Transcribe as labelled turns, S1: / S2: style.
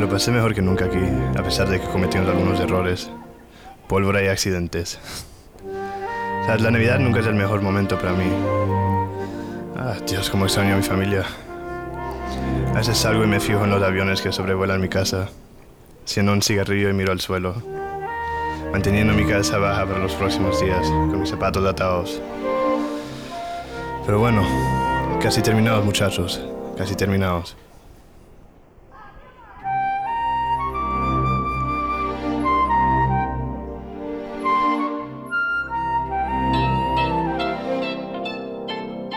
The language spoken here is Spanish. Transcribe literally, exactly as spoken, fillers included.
S1: lo pasé mejor que nunca aquí, a pesar de que cometimos algunos errores, pólvora y accidentes. O sea, la Navidad nunca es el mejor momento para mí. Ah, Dios, cómo extraño a mi familia. A veces salgo y me fijo en los aviones que sobrevuelan mi casa, haciendo un cigarrillo y miro al suelo, manteniendo mi cabeza baja para los próximos días, con mis zapatos atados. Pero bueno, casi terminados, muchachos, casi terminados.